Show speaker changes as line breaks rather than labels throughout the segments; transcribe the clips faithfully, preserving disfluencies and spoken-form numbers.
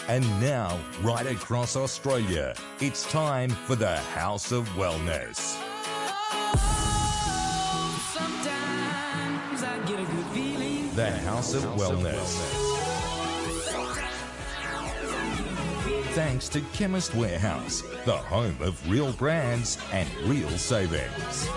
And now, right across Australia, it's time for the House of Wellness. The House of Wellness. Thanks to Chemist Warehouse, the home of real brands and real savings.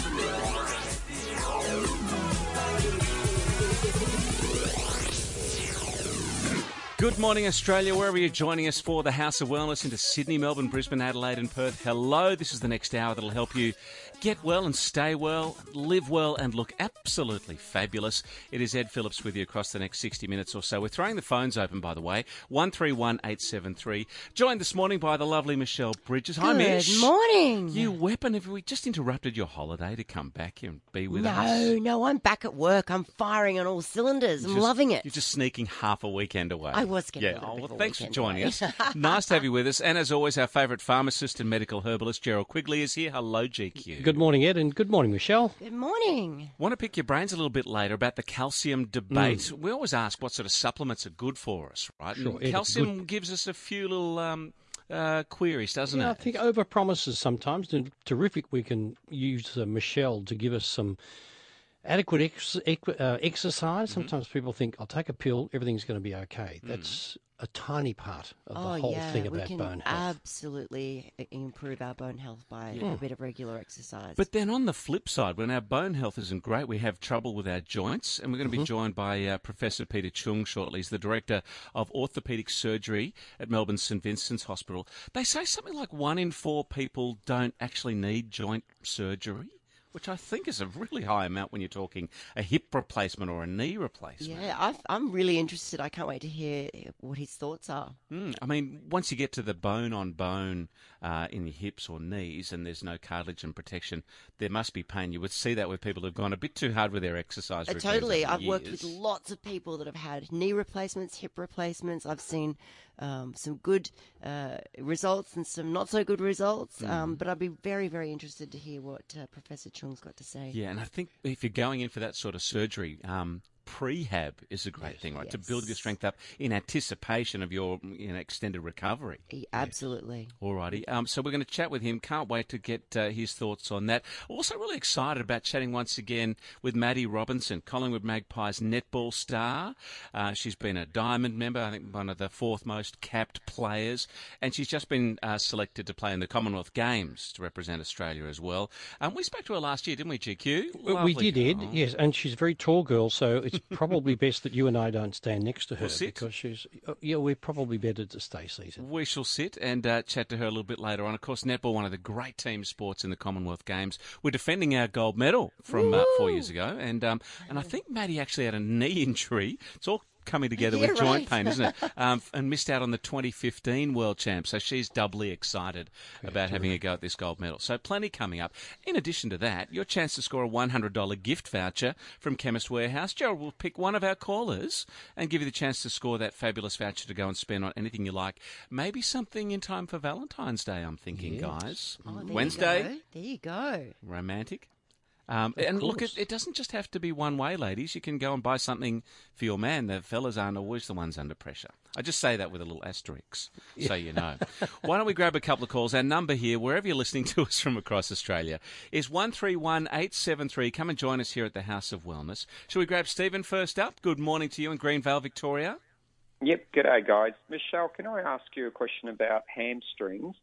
Good morning, Australia, wherever you're joining us for the House of Wellness into Sydney, Melbourne, Brisbane, Adelaide and Perth. Hello, this is the next hour that'll help you get well and stay well, live well and look absolutely fabulous. It is Ed Phillips with you across the next sixty minutes or so. We're throwing the phones open, by the way, one three one eight seven three. Joined this morning by the lovely Michelle Bridges. Hi, Mish.
Good morning.
You weapon, have we just interrupted your holiday to come back here and be with
no,
us?
No, no, I'm back at work. I'm firing on all cylinders. I'm
just,
loving it.
You're just sneaking half a weekend away.
I was getting
yeah.
a little
oh,
bit
well,
of a
thanks for joining
away.
us. Nice to have you with us. And as always, our favourite pharmacist and medical herbalist, Gerald Quigley, is here. Hello, G Q.
Good morning, Ed, and good morning, Michelle.
Good morning.
Want to pick your brains a little bit later about the calcium debate. Mm. We always ask what sort of supplements are good for us, right?
Sure,
and calcium good. gives us a few little um, uh, queries, doesn't
yeah,
it?
I think over-promises sometimes. And terrific we can use uh, Michelle to give us some adequate ex- ex- uh, exercise. Mm-hmm. Sometimes people think, I'll take a pill, everything's going to be okay. Mm. That's a tiny part of
oh,
the whole
yeah,
thing about
we can
bone health.
Absolutely improve our bone health by
yeah.
a bit of regular exercise.
But then on the flip side, when our bone health isn't great, we have trouble with our joints. And we're going to be mm-hmm. joined by uh, Professor Peter Chung shortly. He's the Director of Orthopaedic Surgery at Melbourne St Vincent's Hospital. They say something like one in four people don't actually need joint surgery, which I think is a really high amount when you're talking a hip replacement or a knee replacement.
Yeah, I've, I'm really interested. I can't wait to hear what his thoughts are.
Mm, I mean, once you get to the bone-on-bone uh, in your hips or knees and there's no cartilage and protection, there must be pain. You would see that with people who've gone a bit too hard with their exercise
uh,
routines.
Totally.
Over
I've
years.
worked with lots of people that have had knee replacements, hip replacements. I've seen um, some good uh, results and some not so good results. Mm. Um, but I'd be very, very interested to hear what uh, Professor Chung's got to say.
Yeah, and I think if you're going in for that sort of surgery, um, prehab is a great
yes,
thing, right?
Yes.
To build your strength up in anticipation of your you know, extended recovery.
Yeah, absolutely.
All righty. Um, so we're going to chat with him. Can't wait to get uh, his thoughts on that. Also really excited about chatting once again with Maddie Robinson, Collingwood Magpies netball star. Uh, she's been a Diamond member, I think one of the fourth most capped players, and she's just been uh, selected to play in the Commonwealth Games to represent Australia as well. Um, we spoke to her last year, didn't we, G Q?
Lovely we did, Ed, yes, and she's a very tall girl, so it's probably best that you and I don't stand next to her
we'll
because she's. Uh, yeah, we're probably better to stay seated.
We shall sit and uh, chat to her a little bit later on. Of course, netball, one of the great team sports in the Commonwealth Games. We're defending our gold medal from uh, four years ago, and um, and I think Maddie actually had a knee injury. It's all coming together
yeah,
with joint
right.
pain, isn't it? Um, and missed out on the twenty fifteen World Champ, so she's doubly excited yeah, about having a go at this gold medal. So plenty coming up. In addition to that, your chance to score a one hundred dollars gift voucher from Chemist Warehouse. Gerald will pick one of our callers and give you the chance to score that fabulous voucher to go and spend on anything you like. Maybe something in time for Valentine's Day, I'm thinking,
yes.
guys.
Oh, there
Wednesday.
You go. There you go.
Romantic. Um, and
course.
look, it, it doesn't just have to be one way, ladies. You can go and buy something for your man. The fellas aren't always the ones under pressure. I just say that with a little asterisk, yeah. so you know. Why don't we grab a couple of calls? Our number here, wherever you're listening to us from across Australia, is one three one eight seven three. Come and join us here at the House of Wellness. Shall we grab Stephen first up? Good morning to you in Greenvale, Victoria.
Yep, g'day, guys. Michelle, can I ask you a question about hamstrings?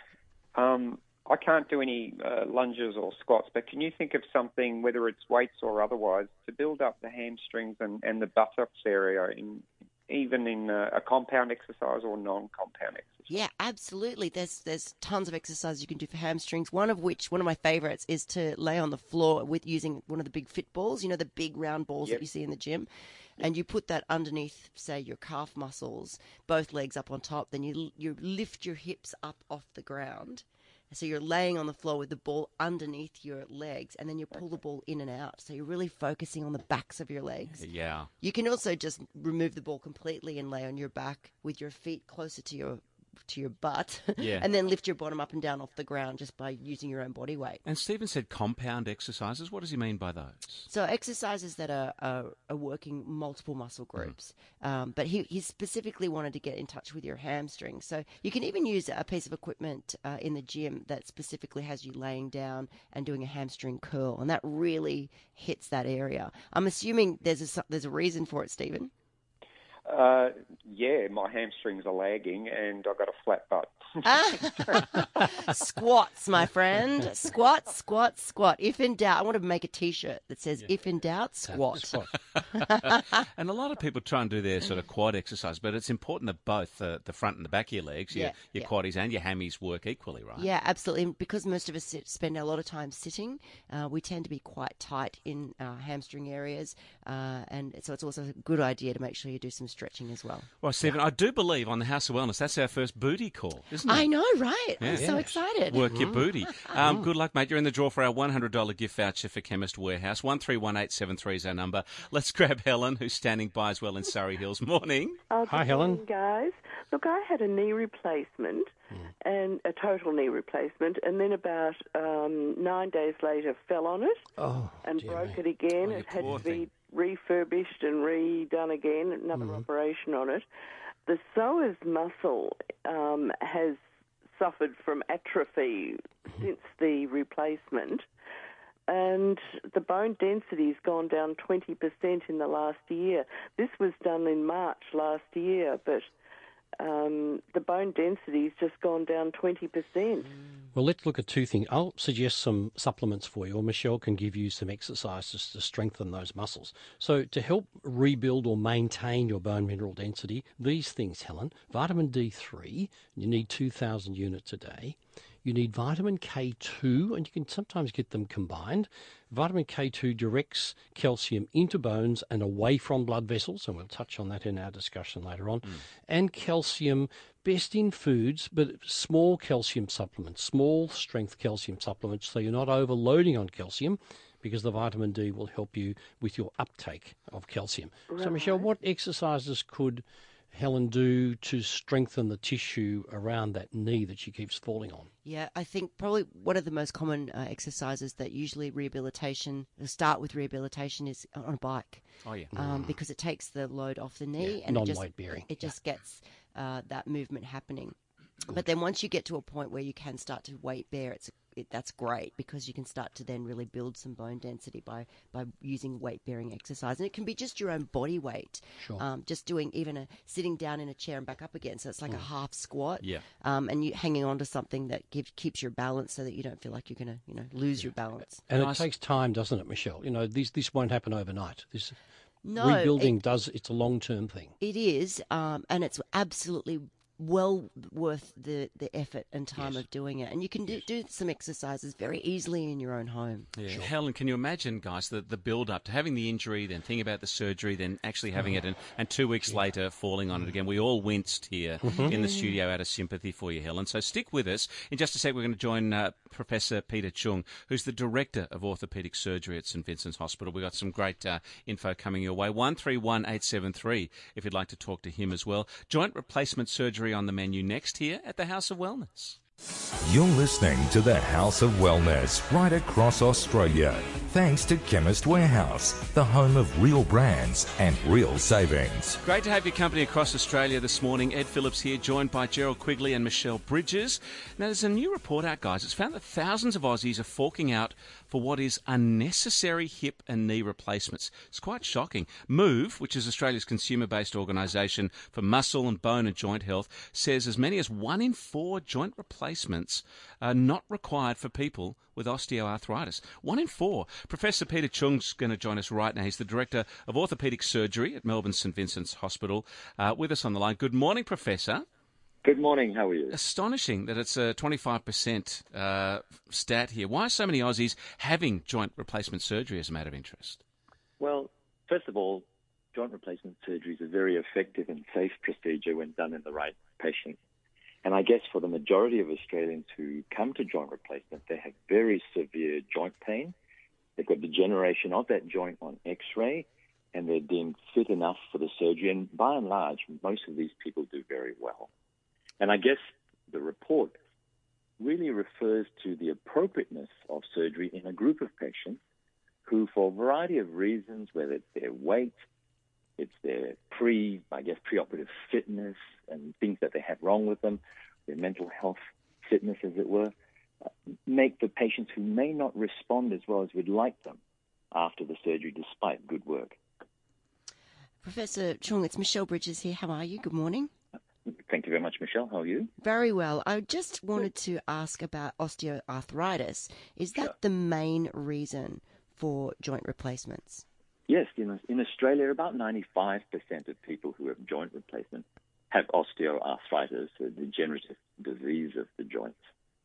Um... I can't do any uh, lunges or squats, but can you think of something, whether it's weights or otherwise, to build up the hamstrings and, and the buttocks area, in, even in a, a compound exercise or non-compound exercise?
Yeah, absolutely. There's there's tons of exercises you can do for hamstrings. One of which, one of my favourites, is to lay on the floor with using one of the big fit balls. You know, the big round balls
yep.
that you see in the gym. And you put that underneath, say, your calf muscles, both legs up on top. Then you you lift your hips up off the ground. So you're laying on the floor with the ball underneath your legs, and then you pull the ball in and out. So you're really focusing on the backs of your legs.
Yeah.
You can also just remove the ball completely and lay on your back with your feet closer to your to your butt,
Yeah.
and then lift your bottom up and down off the ground just by using your own body weight.
And Stephen said compound exercises. What does he mean by those?
So exercises that are, are, are working multiple muscle groups. Mm. Um, but he, he specifically wanted to get in touch with your hamstrings. So you can even use a piece of equipment uh, in the gym that specifically has you laying down and doing a hamstring curl. And that really hits that area. I'm assuming there's a, there's a reason for it, Stephen.
Uh, yeah, my hamstrings are lagging and I've got a flat butt.
Squats, my friend. Squat, squat, squat. If in doubt, I want to make a T-shirt that says, yeah. If in doubt, squat.
Squat.
And a lot of people try and do their sort of quad exercise, but it's important that both uh, the front and the back of your legs, your,
yeah,
your
yeah.
quaddies and your hammies work equally, right?
Yeah, absolutely. And because most of us sit, spend a lot of time sitting, uh, we tend to be quite tight in our hamstring areas. Uh, and so it's also a good idea to make sure you do some stretching as well.
Well, Stephen, I do believe on the House of Wellness, that's our first booty call, isn't it?
I know, right?
Yeah.
I'm so excited.
Work your booty. Um, good luck, mate. You're in the draw for our one hundred dollars gift voucher for Chemist Warehouse. one three one eight seven three is our number. Let's grab Helen, who's standing by as well in Surrey Hills. Morning.
Oh,
Hi,
good
Helen.
morning, guys. Look, I had a knee replacement, mm. and a total knee replacement, and then about um, nine days later fell on it
oh,
and
dear
broke
me.
it again.
Oh,
it had to
thing.
be refurbished and redone again, another mm. operation on it. The psoas muscle um, has suffered from atrophy since the replacement, and the bone density's gone down twenty percent in the last year. This was done in March last year, but um, the bone density's just gone down twenty percent.
Well, let's look at two things. I'll suggest some supplements for you, or Michelle can give you some exercises to strengthen those muscles. So to help rebuild or maintain your bone mineral density, these things, Helen: vitamin D three, you need two thousand units a day. You need vitamin K two, and you can sometimes get them combined. Vitamin K two directs calcium into bones and away from blood vessels, and we'll touch on that in our discussion later on. Mm. And calcium, best in foods, but small calcium supplements, small strength calcium supplements, so you're not overloading on calcium, because the vitamin D will help you with your uptake of calcium. Right. So, Michelle, what exercises could Helen do to strengthen the tissue around that knee that she keeps falling on?
Yeah, I think probably one of the most common uh, exercises that usually rehabilitation, the start with rehabilitation is on a bike.
Oh, yeah.
Um, mm. Because it takes the load off the knee.
Yeah,
and
non-weight
it just,
bearing.
It just
yeah.
gets uh, that movement happening.
Good.
But then once you get to a point where you can start to weight bear, it's it, that's great, because you can start to then really build some bone density by, by using weight-bearing exercise. And it can be just your own body weight,
sure.
um, just doing even a sitting down in a chair and back up again. So it's like mm. a half squat,
yeah.
um, and you hanging on to something that gives, keeps your balance so that you don't feel like you're going to you know lose yeah. your balance.
And
nice.
It takes time, doesn't it, Michelle? You know, this this won't happen overnight. This
no,
rebuilding
it,
does. It's a long-term thing.
It is, um, and it's absolutely well worth the, the effort and time
yes.
of doing it. And you can do, do some exercises very easily in your own home.
Yeah.
Sure.
Helen, can you imagine, guys, the, the build-up to having the injury, then thinking about the surgery, then actually having oh. it, and, and two weeks yeah. later falling on it again? We all winced here mm-hmm. in the studio out of sympathy for you, Helen. So stick with us. In just a sec, we're going to join uh, Professor Peter Chung, who's the Director of Orthopaedic Surgery at St Vincent's Hospital. We've got some great uh, info coming your way. one three one eight seven three if you'd like to talk to him as well. Joint replacement surgery on the menu next here at the House of Wellness.
You're listening to the House of Wellness right across Australia, thanks to Chemist Warehouse, the home of real brands and real savings.
Great to have your company across Australia this morning. Ed Phillips here, joined by Gerald Quigley and Michelle Bridges. Now, there's a new report out, guys. It's found that thousands of Aussies are forking out for what is unnecessary hip and knee replacements. It's quite shocking. Move, which is Australia's consumer-based organisation for muscle and bone and joint health, says as many as one in four joint replacements are not required for people with osteoarthritis. One in four. Professor Peter Chung's going to join us right now. He's the Director of Orthopaedic Surgery at Melbourne St Vincent's Hospital. Uh, with us on the line. Good morning, Professor.
Good morning. How are you?
Astonishing that it's a twenty-five percent uh, stat here. Why are so many Aussies having joint replacement surgery as a matter of interest?
Well, first of all, joint replacement surgery is a very effective and safe procedure when done in the right patient. And I guess for the majority of Australians who come to joint replacement, they have very severe joint pain. They've got degeneration of that joint on X-ray, and they're deemed fit enough for the surgery. And by and large, most of these people do very well. And I guess the report really refers to the appropriateness of surgery in a group of patients who, for a variety of reasons, whether it's their weight, it's their pre, I guess, preoperative fitness and things that they have wrong with them, their mental health fitness, as it were, uh, make the patients who may not respond as well as we'd like them after the surgery, despite good work.
Professor Chung, it's Michelle Bridges here. How are you? Good morning.
Thank you very much, Michelle. How are you?
Very well. I just wanted to ask about osteoarthritis. Is that
Sure.
the main reason for joint replacements?
Yes, in, in Australia, about ninety-five percent of people who have joint replacement have osteoarthritis, a degenerative disease of the joints.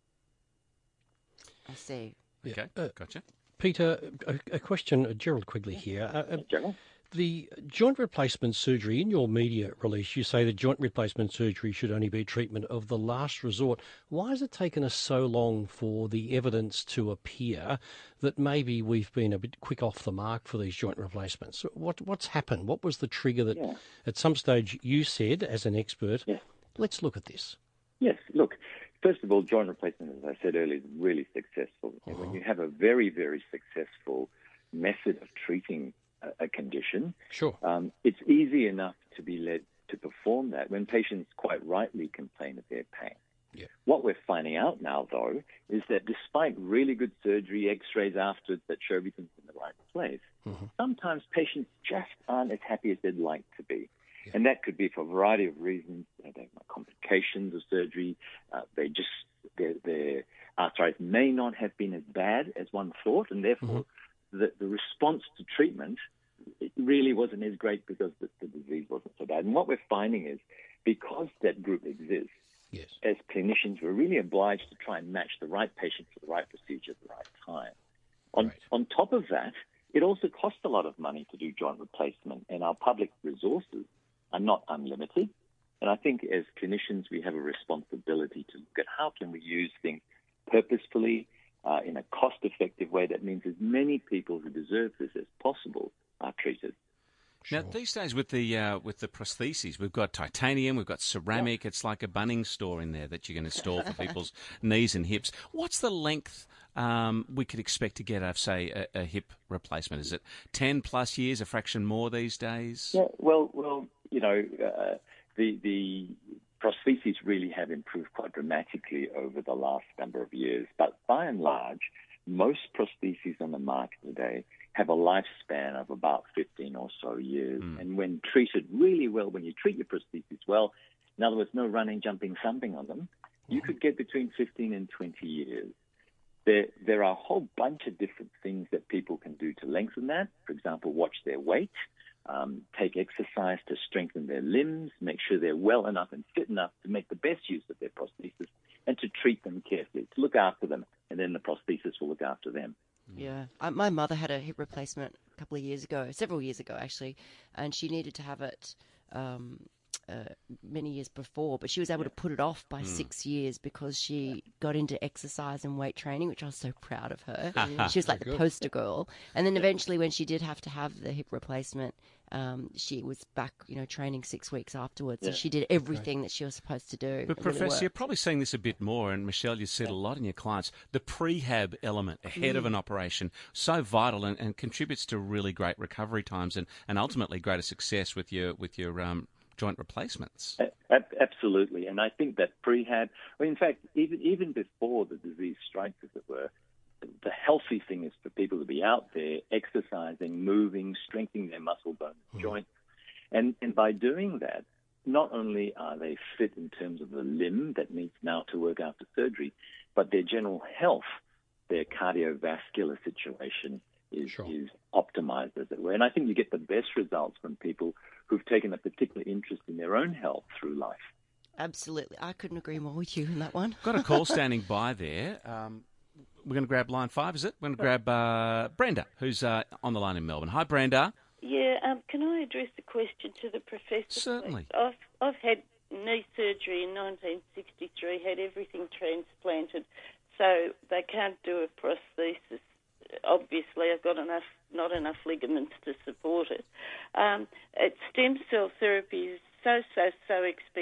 I see.
Okay,
Uh,
gotcha.
Peter, a, a question, uh, Gerald Quigley here. Uh, uh,
General?
the joint replacement surgery, in your media release, you say that joint replacement surgery should only be treatment of the last resort. Why has it taken us so long for the evidence to appear that maybe we've been a bit quick off the mark for these joint replacements? What, what's happened? What was the trigger that
Yeah.
at some stage you said, as an expert,
Yes.
let's look at this?
Yes, look, first of all, joint replacement, as I said earlier, is really successful. And when you have a very, very successful method of treating a, a condition,
Sure.
um, it's easy enough to be led to perform that when patients quite rightly complain of their pain.
Yeah.
What we're finding out now, though, is that despite really good surgery, x-rays afterwards that show everything's in the right place,
Mhm.
sometimes patients just aren't as happy as they'd like to be.
Yeah.
And that could be for a variety of reasons. You know, they have complications of surgery. Uh, they just, their, their arthritis may not have been as bad as one thought, and therefore the, the response to treatment it really wasn't as great because the, the disease wasn't so bad. And what we're finding is because that group exists,
Yes.
as clinicians, we're really obliged to try and match the right patient for the right procedure at the right time. On,
Right.
on top of that, it also costs a lot of money to do joint replacement, and our public resources are not unlimited. And I think as clinicians, we have a responsibility to look at how can we use things purposefully uh, in a cost-effective way that means as many people who deserve this as possible are treated.
Now, these days with the uh, with the prostheses, we've got titanium, we've got ceramic. It's like a Bunnings store in there that you can install for people's knees and hips. What's the length um, we could expect to get out of, say, a, a hip replacement? Is it ten plus years, a fraction more these days?
Yeah, well, well, you know, uh, the the prostheses really have improved quite dramatically over the last number of years. But by and large, most prostheses on the market today have a lifespan of about fifteen or so years. Mm. And when treated really well, when you treat your prostheses well, in other words, no running, jumping, thumping on them, you could get between fifteen and twenty years. There, there are a whole bunch of different things that people can do to lengthen that. For example, watch their weight, um, take exercise to strengthen their limbs, make sure they're well enough and fit enough to make the best use of their prosthesis, and to treat them carefully, to look after them, and then the prosthesis will look after them.
Yeah, I, my mother had a hip replacement a couple of years ago, several years ago actually, and she needed to have it um, uh, many years before, but she was able to put it off by mm. six years because she got into exercise and weight training, which I was so proud of her. She was like the poster girl. And then eventually when she did have to have the hip replacement, um, she was back, you know, training six weeks afterwards. Yeah. So she did everything right. that she was supposed to do.
But, Professor, really you're probably seeing this a bit more, and Michelle, you said a lot in your clients, the prehab element ahead mm. of an operation, so vital and, and contributes to really great recovery times and, and ultimately greater success with your with your um, joint replacements.
Absolutely, and I think that prehab, well, in fact, even even before the disease strikes, as it were, the healthy thing is for people to be out there exercising, moving, strengthening their muscle bones, mm. joints, and and by doing that, not only are they fit in terms of the limb that needs now to work after surgery, but their general health, their cardiovascular situation is sure. is optimized, as it were. And I think you get the best results from people who've taken a particular interest in their own health through life.
Absolutely. I couldn't agree more with you on that one.
Got a call standing by there. Um, we're going to grab line five, is it? We're going to grab uh, Brenda, who's uh, on the line in Melbourne. Hi, Brenda.
Yeah, um, can I address the question to the professor?
Certainly.
Please? I've, I've had knee surgery in nineteen sixty-three, had everything transplanted, so they can't do a prosthesis. Obviously, I've got enough, not enough ligaments to support it. Um, it stem cell therapy is so, so, so expensive.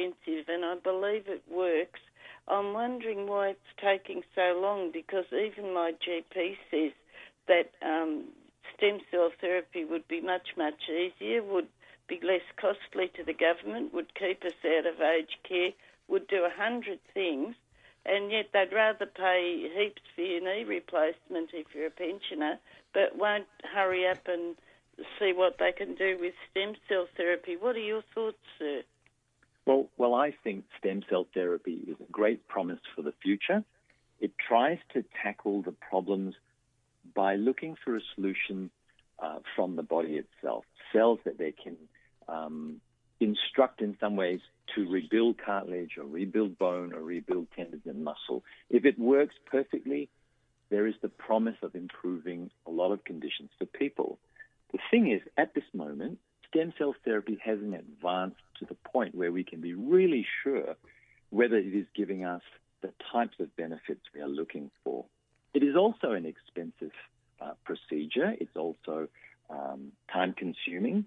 expensive, and I believe it works. I'm wondering why it's taking so long, because even my G P says that um, stem cell therapy would be much, much easier, would be less costly to the government, would keep us out of aged care, would do a hundred things, and yet they'd rather pay heaps for your knee replacement if you're a pensioner, but won't hurry up and see what they can do with stem cell therapy. What are your thoughts, sir?
Well, well, I think stem cell therapy is a great promise for the future. It tries to tackle the problems by looking for a solution uh, from the body itself, cells that they can um, instruct in some ways to rebuild cartilage or rebuild bone or rebuild tendons and muscle. If it works perfectly, there is the promise of improving a lot of conditions for people. The thing is, at this moment, stem cell therapy hasn't advanced to the point where we can be really sure whether it is giving us the types of benefits we are looking for. It is also an expensive uh, procedure. It's also um, time-consuming.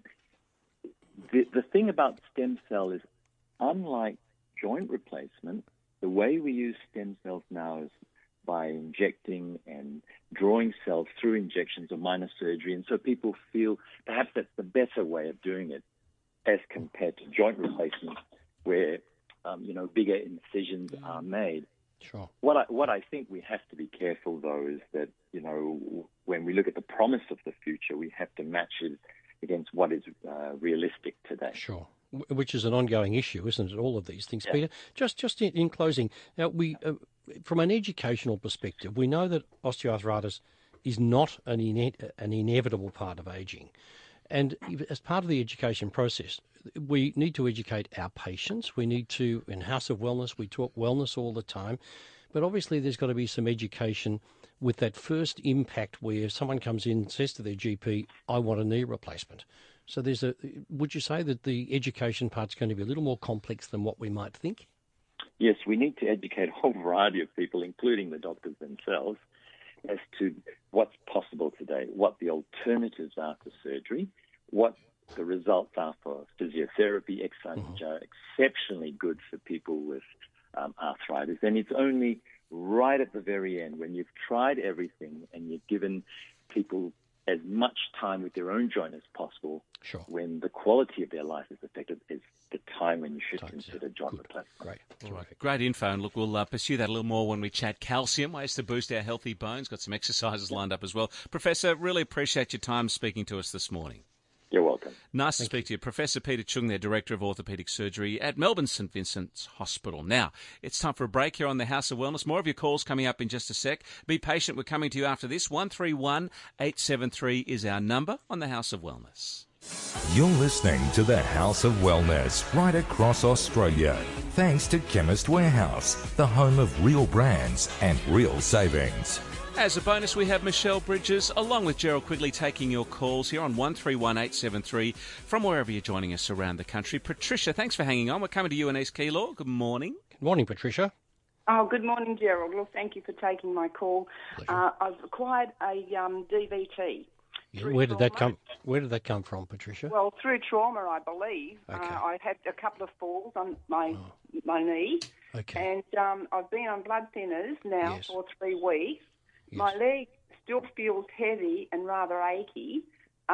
The, the thing about stem cell is, unlike joint replacement, the way we use stem cells now is by injecting and drawing cells through injections or minor surgery. And so people feel perhaps that's the better way of doing it as compared to joint replacement, where, um, you know, bigger incisions are made.
Sure.
What I, what I think we have to be careful, though, is that, you know, when we look at the promise of the future, we have to match it against what is uh, realistic today.
Sure. Which is an ongoing issue, isn't it? All of these things,
Yeah.
Peter. Just, just in, in closing, now we, uh, from an educational perspective, we know that osteoarthritis is not an ine- an inevitable part of ageing, and as part of the education process, we need to educate our patients. We need to, in House of Wellness, we talk wellness all the time, but obviously there's got to be some education with that first impact where someone comes in and says to their G P, "I want a knee replacement." So there's a. Would you say that the education part's going to be a little more complex than what we might think?
Yes, we need to educate a whole variety of people, including the doctors themselves, as to what's possible today, what the alternatives are to surgery, what the results are for physiotherapy, exercise, mm-hmm. which are exceptionally good for people with um, arthritis. And it's only right at the very end, when you've tried everything and you've given people as much time with their own joint as possible,
sure.
when the quality of their life is affected, is the time when you should
Time's
consider joint
good.
replacement.
Great. Terrific.
Great info, and look, we'll uh, pursue that a little more when we chat calcium, ways to boost our healthy bones. Got some exercises lined up as well. Professor, really appreciate your time speaking to us this morning.
You're welcome.
Nice
Thank
to speak you. to you. Professor Peter Chung, there, Director of Orthopaedic Surgery at Melbourne St Vincent's Hospital. Now, it's time for a break here on the House of Wellness. More of your calls coming up in just a sec. Be patient. We're coming to you after this. one three one, eight seven three is our number on the House of Wellness.
You're listening to the House of Wellness right across Australia. Thanks to Chemist Warehouse, the home of real brands and real savings.
As a bonus, we have Michelle Bridges along with Gerald Quigley taking your calls here on one three one, eight seven three from wherever you're joining us around the country. Patricia, thanks for hanging on. We're coming to you in East Keilor. Good morning.
Good morning, Patricia.
Oh, good morning, Gerald. Well, thank you for taking my call. Uh, I've acquired a um, D V T.
Yeah, where did that come? Where did that come from, Patricia?
Well, through trauma, I believe.
Okay.
Uh, I had a couple of falls on my oh. my knee,
okay.
and um, I've been on blood thinners now
yes.
for three weeks.
Yes.
My leg still feels heavy and rather achy,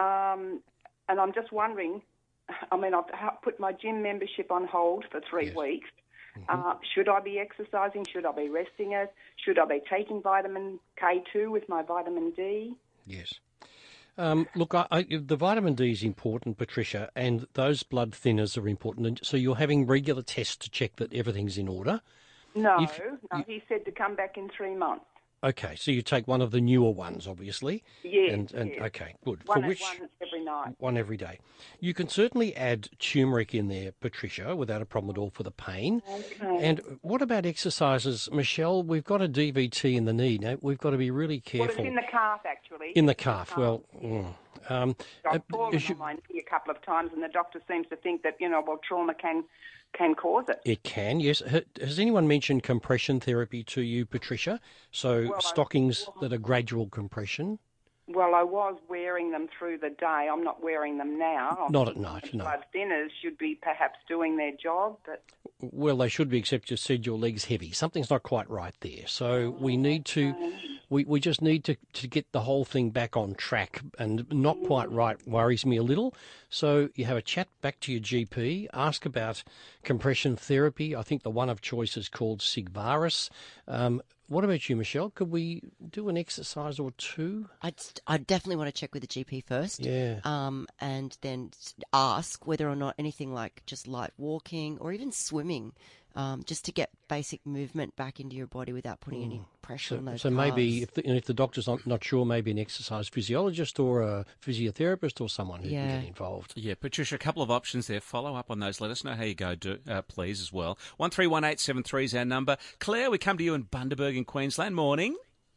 um, and I'm just wondering. I mean, I've put my gym membership on hold for three
yes.
weeks.
Mm-hmm.
Uh, should I be exercising? Should I be resting it? Should I be taking vitamin K two with my vitamin D?
Yes. Um, look, I, I, the vitamin D is important, Patricia, and those blood thinners are important. And so you're having regular tests to check that everything's in order?
No,
if,
no.
You,
he said to come back in three months.
Okay, so you take one of the newer ones, obviously.
Yes,
and, and
yes.
Okay, good.
One,
For which,
one every night.
One every day. You can certainly add turmeric in there, Patricia, without a problem at all for the pain.
Okay.
And what about exercises? Michelle, we've got a D V T in the knee. Now, we've got to be really careful.
Well, it's in the calf, actually.
In the calf, well... Mm. Um,
I've
uh,
fallen
you,
on my knee a couple of times, and the doctor seems to think that, you know, well, trauma can can cause it.
It can, yes. Has anyone mentioned compression therapy to you, Patricia? So
well,
stockings that are gradual compression?
Well, I was wearing them through the day. I'm not wearing them now. I'm
Not at night,
the
no.
blood thinners should be perhaps doing their job, but
Well, they should be, except you said your leg's heavy. Something's not quite right there. So we need to, we, we just need to, to get the whole thing back on track. And not quite right worries me a little. So you have a chat back to your G P, ask about compression therapy. I think the one of choice is called Sigvaris. Um, What about you, Michelle? Could we do an exercise or two?
I'd, I'd definitely want to check with the G P first.
Yeah.
Um, and then ask whether or not anything like just light walking or even swimming, um, just to get basic movement back into your body without putting any pressure
So,
on those
so maybe
calves.
if the, if the doctor's not, not sure, maybe an exercise physiologist or a physiotherapist or someone who
Yeah.
can get involved.
Yeah, Patricia, a couple of options there. Follow up on those. Let us know how you go, do, uh, please, as well. one three one eight seven three is our number. Claire, we come to you in Bundaberg in Queensland. Morning.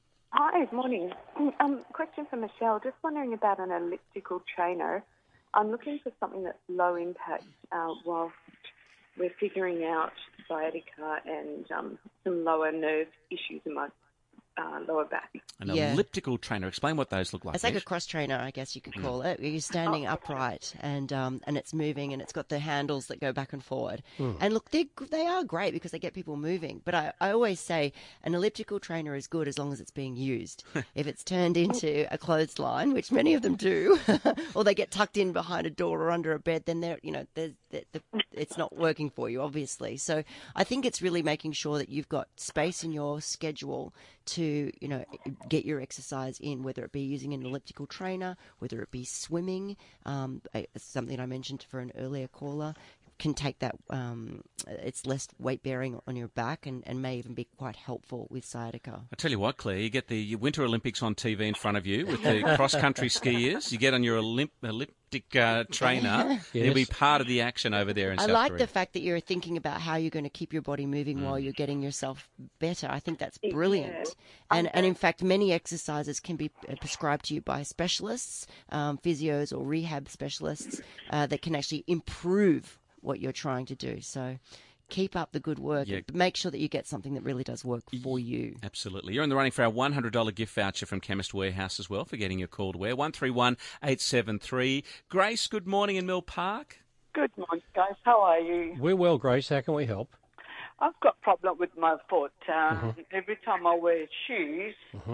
Hi, morning. Um, question for Michelle. Just wondering about an elliptical trainer. I'm looking for something that's low impact uh, whilst we're figuring out sciatica and um, some lower nerve issues in my uh, lower back.
An
Yeah.
elliptical trainer. Explain what those look like.
It's like a
Nish.
cross trainer, I guess you could call it. You're standing upright and um, and it's moving and it's got the handles that go back and forward. And look, they they are great because they get people moving. But I, I always say an elliptical trainer is good as long as it's being used. If it's turned into a clothesline, which many of them do, or they get tucked in behind a door or under a bed, then they're you know they're, they're, they're, it's not working for you, obviously. So I think it's really making sure that you've got space in your schedule to, you know, get your exercise in, whether it be using an elliptical trainer, whether it be swimming, um, I- something I mentioned for an earlier caller, can take that, um, it's less weight bearing on your back and, and may even be quite helpful with sciatica.
I tell you what, Claire, you get the Winter Olympics on T V in front of you with the cross-country skiers. You get on your Olymp- elliptic uh, trainer, and you'll be
Yes.
part of the action over there in
I
South
like
Korea.
the fact that you're thinking about how you're going to keep your body moving while you're getting yourself better. I think that's brilliant. And, and in fact, many exercises can be uh, prescribed to you by specialists, um, physios or rehab specialists uh, that can actually improve what you're trying to do. So keep up the good work.
Yeah.
But make sure that you get something that really does work for you.
Absolutely. You're in the running for our one hundred dollars gift voucher from Chemist Warehouse as well for getting your call to where. one three one eight seven three. Grace, good morning in Mill Park.
Good morning, guys. How are you?
We're well, Grace. How can we help?
I've got a problem with my foot. Um, Every time I wear shoes, um,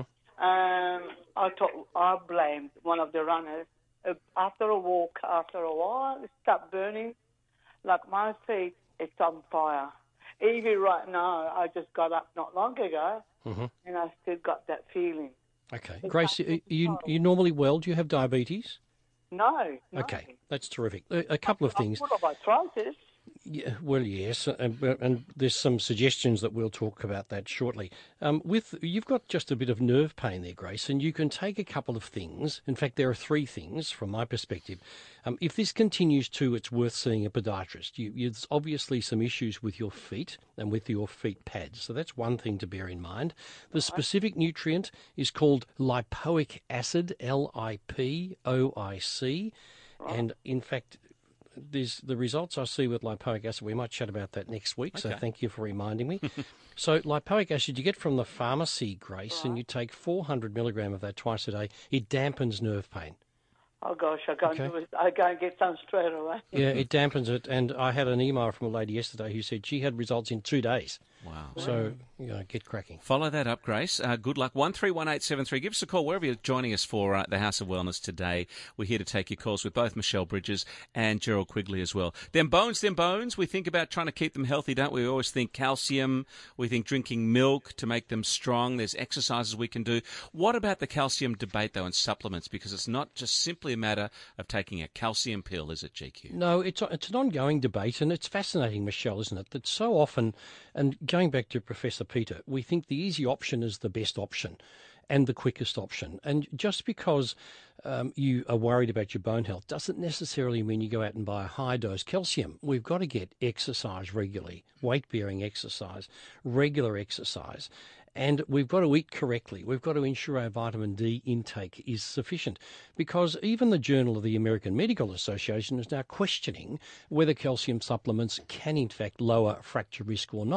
I thought I blamed one of the runners. Uh, After a walk, after a while, it started burning. Like my feet, it's on fire. Even right now, I just got up not long ago, and I still got that feeling.
Okay. Grace, are you, you normally well? Do you have diabetes?
No. no.
Okay, that's terrific. A, a couple of things.
I've got arthritis.
Yeah, well, yes, and, and there's some suggestions that we'll talk about that shortly. Um, with you've got just a bit of nerve pain there, Grace, and you can take a couple of things. In fact, there are three things from my perspective. Um, if this continues to, it's worth seeing a podiatrist. You, you, there's obviously some issues with your feet and with your feet pads, so that's one thing to bear in mind. The specific nutrient is called lipoic acid, L I P O I C, and in fact, there's the results I see with lipoic acid. We might chat about that next week, so
Okay.
thank you for reminding me. So lipoic acid you get from the pharmacy, Grace, and you take four hundred milligram of that twice a day. It dampens nerve pain.
Oh gosh, I go
Okay.
and do it. I go and get some straight away.
Yeah, it dampens it. And I had an email from a lady yesterday who said she had results in two days.
Wow.
So, you know, get cracking.
Follow that up, Grace. Uh, good luck. one three one eight seven three. Give us a call wherever you're joining us for uh, the House of Wellness today. We're here to take your calls with both Michelle Bridges and Gerald Quigley as well. Them bones, them bones. We think about trying to keep them healthy, don't we? We always think calcium. We think drinking milk to make them strong. There's exercises we can do. What about the calcium debate, though, and supplements? Because it's not just simply a matter of taking a calcium pill, is it, G Q?
No, it's it's an ongoing debate, and it's fascinating, Michelle, isn't it? That so often, and going back to Professor Peter, we think the easy option is the best option and the quickest option. And just because um, you are worried about your bone health doesn't necessarily mean you go out and buy a high-dose calcium. We've got to get exercise regularly, weight-bearing exercise, regular exercise. And we've got to eat correctly. We've got to ensure our vitamin D intake is sufficient, because even the Journal of the American Medical Association is now questioning whether calcium supplements can in fact lower fracture risk or not.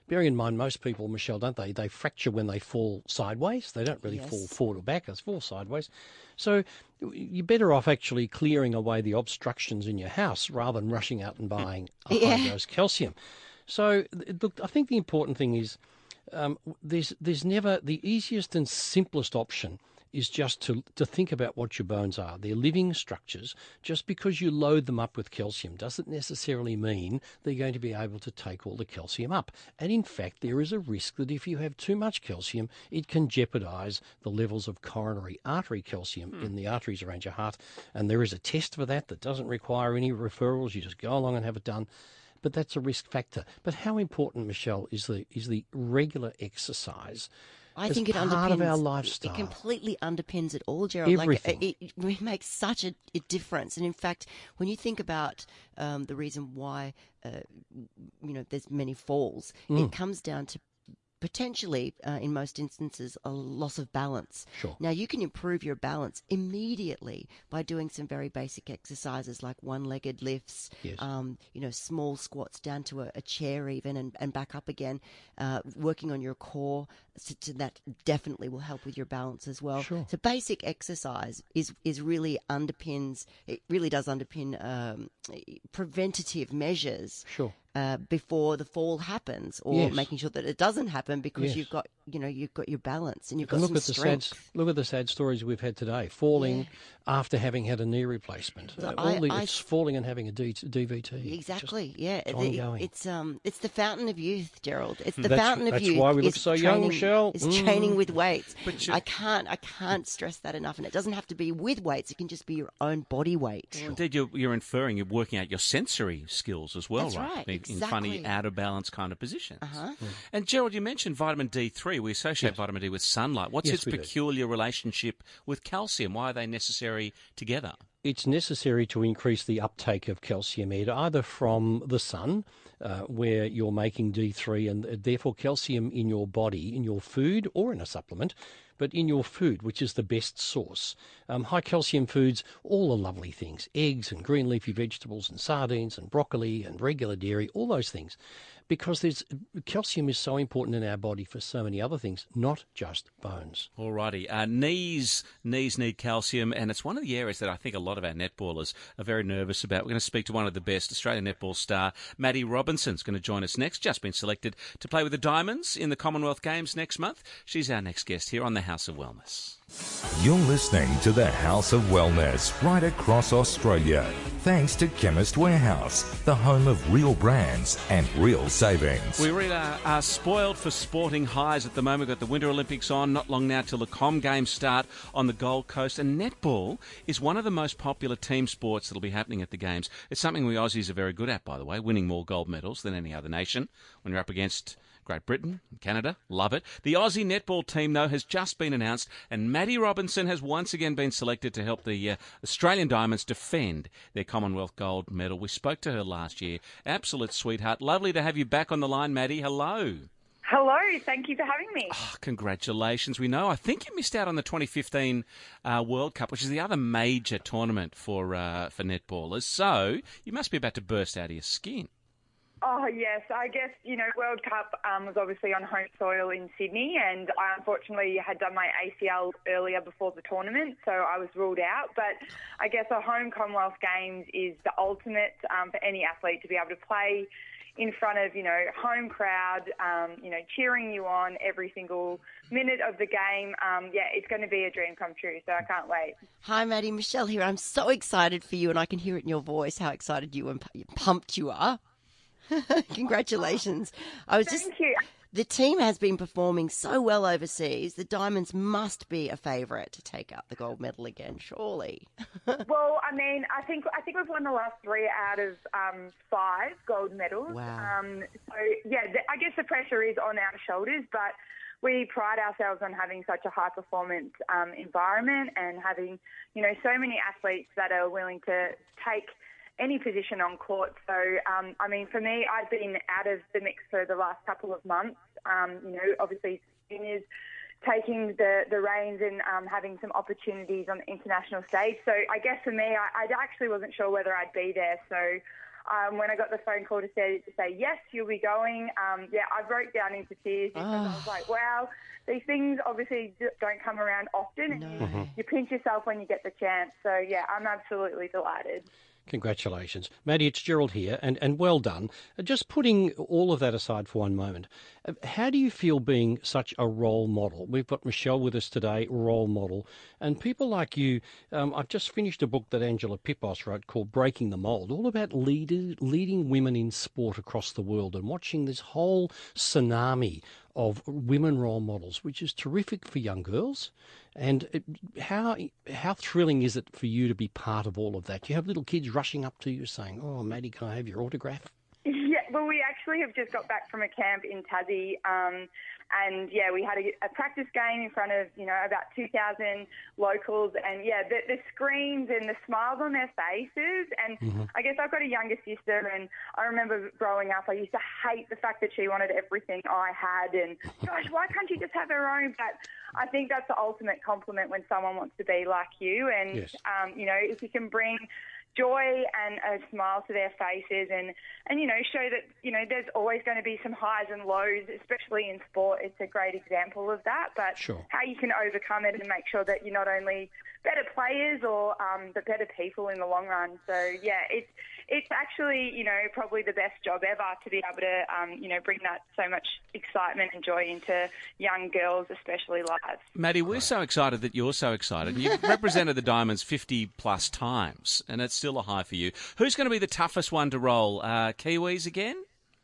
bearing in mind most people, Michelle, don't they? They fracture when they fall sideways. They don't really
Yes.
fall forward or back. They fall sideways. So you're better off actually clearing away the obstructions in your house rather than rushing out and buying a
Yeah.
high-dose calcium. So th- look, I think the important thing is um, there's there's never the easiest and simplest option is just to to think about what your bones are. They're living structures. Just because you load them up with calcium doesn't necessarily mean they're going to be able to take all the calcium up. And in fact, there is a risk that if you have too much calcium, it can jeopardise the levels of coronary artery calcium
Hmm.
in the arteries around your heart. And there is a test for that that doesn't require any referrals. You just go along and have it done. But that's a risk factor. But how important, Michelle, is the is the regular exercise?
I
as
think it
part
underpins
of our
it-
lifestyle.
It completely underpins it all, Gerald.
Everything.
Like it, it makes such a, a difference. And in fact, when you think about um, the reason why uh, you know there's many falls,
Mm.
it comes down to potentially, uh, in most instances, a loss of balance.
Sure.
Now, you can improve your balance immediately by doing some very basic exercises like one-legged lifts,
Yes.
um, you know, small squats down to a, a chair even and, and back up again, uh, working on your core. So, so that definitely will help with your balance as well.
Sure.
So basic exercise is, is really underpins, it really does underpin um, preventative measures.
Sure.
Uh, before the fall happens, or
Yes.
making sure that it doesn't happen because
Yes.
you've got, you know, you've got your balance and you've got
And look
some
at the sad,
strength.
look at the sad stories we've had today. Falling
Yeah.
after having had a knee replacement.
So
Uh,
I-
all the,
I-
it's falling and having a D, DVT.
Exactly. Yeah.
it's
It-
ongoing.
it's um, it's the fountain of youth, Gerald. It's the
That's-
fountain of
that's
youth.
why we look
is
so young,
training-
Michelle.
Is
Mm.
training with weights.
But you-
I can't, I can't stress that enough. And it doesn't have to be with weights. It can just be your own body weight.
Well, indeed, you're, you're inferring you're working out your sensory skills as well,
That's right,
In, in funny,
exactly.
out of balance kind of positions.
Uh-huh.
And Gerald, you mentioned vitamin D three. We associate
Yes.
vitamin D with sunlight. What's
Yes,
its
we do.
peculiar relationship with calcium? Why are they necessary together?
It's necessary to increase the uptake of calcium Ed, either from the sun, uh, where you're making D three and uh, therefore calcium in your body, in your food or in a supplement, but in your food, which is the best source. Um, high calcium foods, all the lovely things, eggs and green leafy vegetables and sardines and broccoli and regular dairy, all those things. Because there's calcium is so important in our body for so many other things, not just bones.
Alrighty, uh, knees knees need calcium, and it's one of the areas that I think a lot of our netballers are very nervous about. We're going to speak to one of the best, Australian netball star, Maddie Robinson's going to join us next. Just been selected to play with the Diamonds in the Commonwealth Games next month. She's our next guest here on the House of Wellness.
You're listening to the House of Wellness right across Australia. Thanks to Chemist Warehouse, the home of real brands and real savings.
We really are, are spoiled for sporting highs at the moment. We've got the Winter Olympics on, not long now till the Com Games start on the Gold Coast. And netball is one of the most popular team sports that'll be happening at the Games. It's something we Aussies are very good at, by the way, winning more gold medals than any other nation. When you're up against Great Britain, Canada, love it. The Aussie netball team, though, has just been announced, and Maddie Robinson has once again been selected to help the uh, Australian Diamonds defend their Commonwealth gold medal. We spoke to her last year. Absolute sweetheart. Lovely to have you back on the line, Maddie. Hello.
Hello, thank you for having me.
Oh, congratulations. We know. I think you missed out on the twenty fifteen uh, World Cup, which is the other major tournament for uh, for netballers. So you must be about to burst out of your skin.
Oh, yes. I guess, you know, World Cup um, was obviously on home soil in Sydney, and I unfortunately had done my A C L earlier before the tournament, so I was ruled out. But I guess a home Commonwealth Games is the ultimate um, for any athlete to be able to play in front of, you know, home crowd, um, you know, cheering you on every single minute of the game. Um, yeah, it's going to be a dream come true, so I can't wait.
Hi, Maddie. Michelle here. I'm so excited for you, and I can hear it in your voice how excited you and pumped you are. Congratulations. I was
Thank
just
you.
The team has been performing so well overseas. The Diamonds must be a favourite to take up the gold medal again, surely.
Well, I mean, I think I think we've won the last three out of um, five gold medals.
Wow.
Um, so yeah, the, I guess the pressure is on our shoulders, but we pride ourselves on having such a high performance um, environment and having, you know, so many athletes that are willing to take any position on court. So, um, I mean, for me, I've been out of the mix for the last couple of months. Um, you know, obviously, juniors taking the, the reins and um, having some opportunities on the international stage. So I guess for me, I, I actually wasn't sure whether I'd be there. So um, when I got the phone call to say, to say yes, you'll be going, um, yeah, I broke down into tears because
Oh.
I was like, wow, these things obviously d- don't come around often, and you,
Mhm.
you pinch yourself when you get the chance. So, yeah, I'm absolutely delighted.
Congratulations. Maddie, it's Gerald here, and, and well done. Uh, Just putting all of that aside for one moment, uh, how do you feel being such a role model? We've got Michelle with us today, role model, and people like you. Um, I've just finished a book that Angela Pipos wrote called Breaking the Mould, all about leader, leading women in sport across the world and watching this whole tsunami of women role models, which is terrific for young girls. And it, how how thrilling is it for you to be part of all of that? You have little kids rushing up to you saying, "Oh, Maddie, can I have your autograph?"
Yeah, well, we actually have just got back from a camp in Tassie, um, and yeah, we had a, a practice game in front of, you know, about two thousand locals, and yeah, the, the screams and the smiles on their faces, and
Mhm.
I guess I've got a younger sister, and I remember growing up, I used to hate the fact that she wanted everything I had, and gosh, why can't she just have her own? But I think that's the ultimate compliment when someone wants to be like you, and
Yes.
um, you know, if you can bring joy and a smile to their faces, and, and you know, show that, you know, there's always going to be some highs and lows, especially in sport. It's a great example of that. But
Sure.
how you can overcome it and make sure that you're not only better players or um, but better people in the long run. So, yeah, it's it's actually, you know, probably the best job ever to be able to, um, you know, bring that so much excitement and joy into young girls, especially lives.
Maddie, we're so excited that you're so excited. You've represented the Diamonds fifty plus times, and it's still a high for you. Who's going to be the toughest one to roll? Uh, Kiwis again?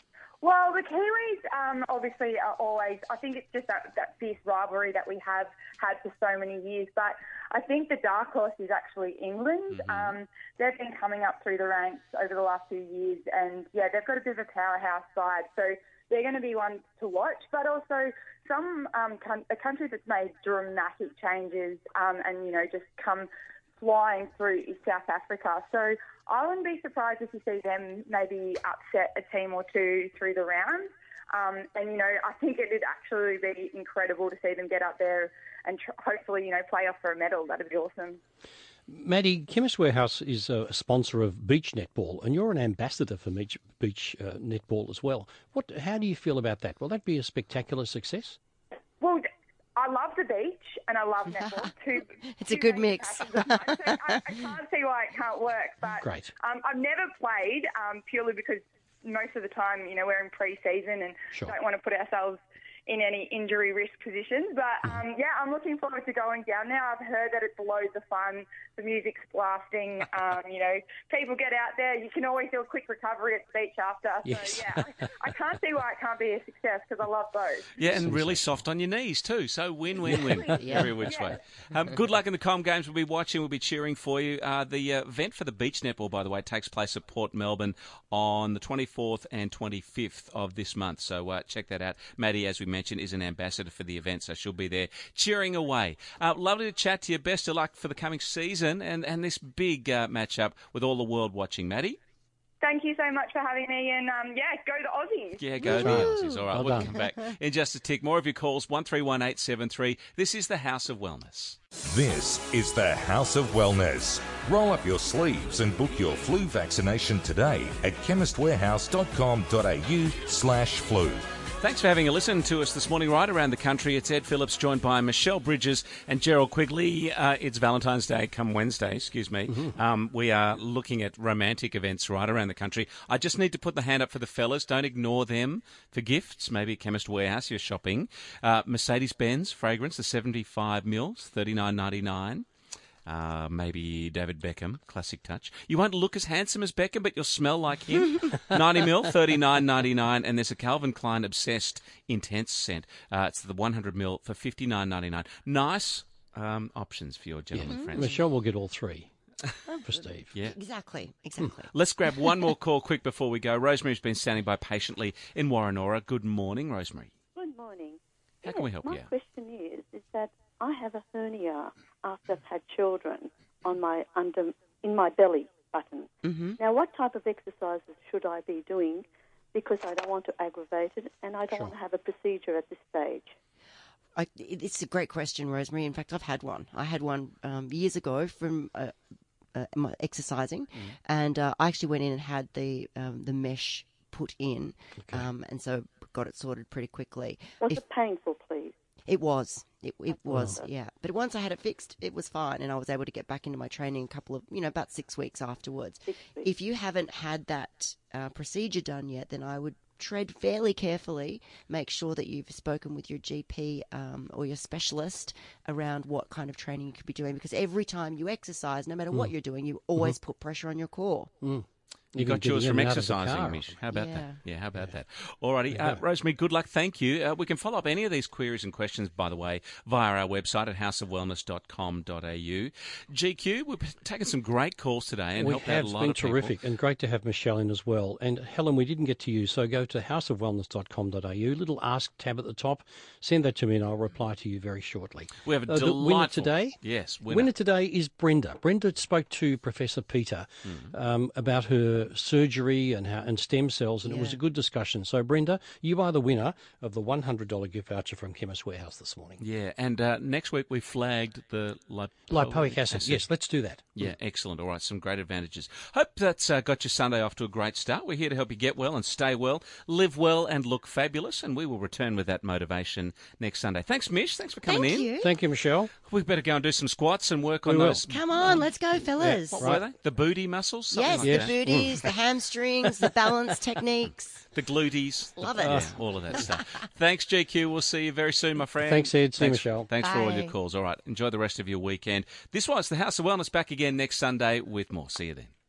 Well, the Kiwis um, obviously are always, I think it's just that, that fierce rivalry that we have had for so many years. But I think the dark horse is actually England. Um, they've been coming up through the ranks over the last few years. And, yeah, they've got a bit of a powerhouse side. So they're going to be one to watch. But also some um, con- a country that's made dramatic changes um, and, you know, just come flying through is South Africa. So I wouldn't be surprised if you see them maybe upset a team or two through the rounds. Um, and, you know, I think it would actually be incredible to see them get up there and tr- hopefully, you know, play off for a medal. That'd be awesome.
Maddie, Chemist Warehouse is a sponsor of beach netball, and you're an ambassador for beach, beach uh, netball as well. What? How do you feel about that? Will that be a spectacular success?
Well, I love the beach and I love netball. Two,
It's a
two
good
main
mix.
passions of mine. So I, I can't see why it can't work. But
Great.
Um, I've never played um, purely because most of the time, you know, we're in pre-season and
Sure.
don't want to put ourselves in any injury risk positions. But, um, yeah, I'm looking forward to going down there. I've heard that it's loads of fun. The music's blasting. Um, you know, people get out there. You can always do a quick recovery at the beach after.
Yes.
So, yeah, I, I can't see why it can't be a success because I love both.
Yeah, and really soft on your knees too. So win, win, win.
Yeah.
Every which
Yeah.
way. Um, good luck in the Com Games. We'll be watching. We'll be cheering for you. Uh, the uh, event for the beach netball, by the way, takes place at Port Melbourne on the twenty-fourth and twenty-fifth of this month. So uh, check that out. Maddie, as we mentioned, is an ambassador for the event, so she'll be there cheering away. Uh, lovely to chat to you. Best of luck for the coming season and, and this big uh, matchup with all the world watching. Maddie?
Thank you so much for having me, and um, yeah, go the Aussies.
Yeah, go the Aussies. All right,
Well
we'll
done.
come back in just a tick. More of your calls, one three one eight seven three. This is the House of Wellness.
This is the House of Wellness. Roll up your sleeves and book your flu vaccination today at chemist warehouse dot com dot a u slash flu.
Thanks for having a listen to us this morning right around the country. It's Ed Phillips joined by Michelle Bridges and Gerald Quigley. Uh, it's Valentine's Day come Wednesday, excuse me.
Mm-hmm.
Um, we are looking at romantic events right around the country. I just need to put the hand up for the fellas. Don't ignore them for gifts. Maybe Chemist Warehouse, you're shopping. Uh, Mercedes-Benz fragrance, the seventy-five mils, thirty-nine ninety-nine. Uh, maybe David Beckham, classic touch. You won't look as handsome as Beckham, but you'll smell like him. ninety mil, thirty-nine ninety-nine, and there's a Calvin Klein Obsessed Intense scent. Uh, it's the one hundred mil for fifty-nine ninety-nine. Nice um, options for your gentlemen
Yeah.
friends.
Michelle will get all three for Steve.
Yeah.
Exactly, exactly.
Let's grab one more call quick before we go. Rosemary's been standing by patiently in Warrenora. Good morning, Rosemary.
Good morning.
How can we help
my
you?
My question is, is that I have a hernia after I've had children on my under in my belly button.
Mm-hmm.
Now, what type of exercises should I be doing? Because I don't want to aggravate it, and I don't
Sure.
want to have a procedure at this stage.
I, it's a great question, Rosemary. In fact, I've had one. I had one um, years ago from a uh, my exercising, and uh, I actually went in and had the um, the mesh put in,
Okay.
um, and so got it sorted pretty quickly.
Was
If-
it painful, please?
It was. It, it was,
so.
yeah. But once I had it fixed, it was fine, and I was able to get back into my training a couple of, you know, about six weeks afterwards.
Six weeks.
If you haven't had that uh, procedure done yet, then I would tread fairly carefully. Make sure that you've spoken with your G P um, or your specialist around what kind of training you could be doing, because every time you exercise, no matter what you're doing, you always put pressure on your core.
Mm.
You
Even
got yours
getting
from
in and out of the
exercising,
car.
Mish. How about
Yeah.
that? Yeah, how about that? Alrighty, uh, Rosemary, good luck. Thank you. Uh, we can follow up any of these queries and questions, by the way, via our website at house of wellness dot com dot a u. G Q, we've taken some great calls today and
We
helped
have
out a lot
been
of people.
terrific and great to have Michelle in as well. And Helen, we didn't get to you, so go to house of wellness dot com dot a u. Little ask tab at the top. Send that to me, and I'll reply to you very shortly.
We have a
Uh, the
delightful...
winner today.
Yes, winner.
Winner today is Brenda. Brenda spoke to Professor Peter um, about her surgery and how and stem cells, and it was
Yeah.
a good discussion. So, Brenda, you are the winner of the one hundred dollars gift voucher from Chemist Warehouse this morning.
Yeah, and uh, next week we flagged the lipo-
Lipoic acid. Yes, let's do that.
Yeah, excellent. All right, some great advantages. Hope that's uh, got your Sunday off to a great start. We're here to help you get well and stay well, live well and look fabulous, and we will return with that motivation next Sunday. Thanks, Mish. Thanks for coming
Thank
in.
you.
Thank you, Michelle.
We better go and do some squats and work
We
on
will.
those.
Come on, let's go, fellas.
What were they? The booty muscles? Something
Yes,
like
the
that.
booties, the hamstrings, the balance techniques.
The glutees.
Love it.
Yeah, all of that stuff. Thanks, G Q. We'll see you very soon, my friend.
Thanks, Ed. See you,
Thanks,
Michelle.
Thanks for all your
Bye.
calls. All right, enjoy the rest of your weekend. This was the House of Wellness, back again next Sunday with more. See you then.